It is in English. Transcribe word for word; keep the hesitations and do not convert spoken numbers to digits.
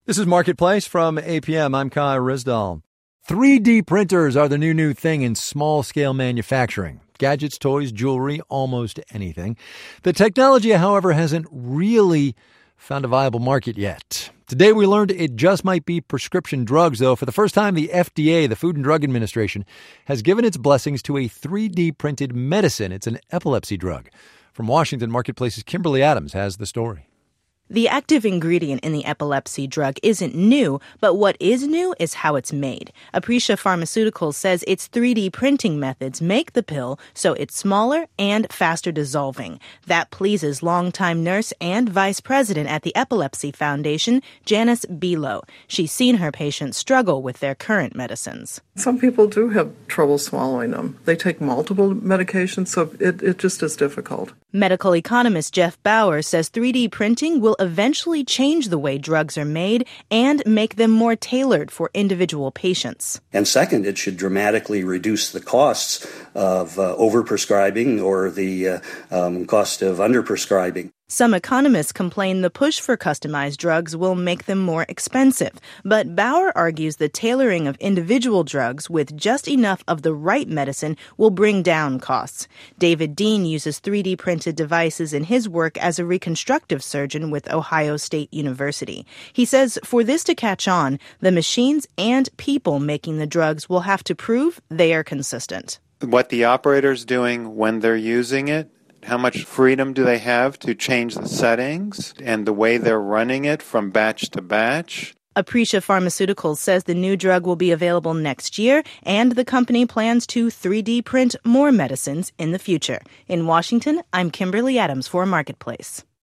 This is Marketplace from A P M. I'm Kai Rizdal. three D printers are the new new thing in small-scale manufacturing. Gadgets, toys, jewelry, almost anything. The technology, however, hasn't really found a viable market yet. Today we learned it just might be prescription drugs, though. For the first time, the F D A, the Food and Drug Administration, has given its blessings to a three D printed medicine. It's an epilepsy drug. From Washington, Marketplace's Kimberly Adams has the story. The active ingredient in the epilepsy drug isn't new, but what is new is how it's made. Aprecia Pharmaceuticals says its three D printing methods make the pill so it's smaller and faster dissolving. That pleases longtime nurse and vice president at the Epilepsy Foundation, Janice Bilo. She's seen her patients struggle with their current medicines. Some people do have trouble swallowing them. They take multiple medications, so it, it just is difficult. Medical economist Jeff Bauer says three D printing will eventually change the way drugs are made and make them more tailored for individual patients. And second, it should dramatically reduce the costs of uh, overprescribing or the uh, um, cost of underprescribing. Some economists complain the push for customized drugs will make them more expensive. But Bauer argues the tailoring of individual drugs with just enough of the right medicine will bring down costs. David Dean uses three D printed devices in his work as a reconstructive surgeon with Ohio State University. He says for this to catch on, the machines and people making the drugs will have to prove they are consistent. What the operator's doing when they're using it, how much freedom do they have to change the settings and the way they're running it from batch to batch? Aprecia Pharmaceuticals says the new drug will be available next year, and the company plans to three D print more medicines in the future. In Washington, I'm Kimberly Adams for Marketplace.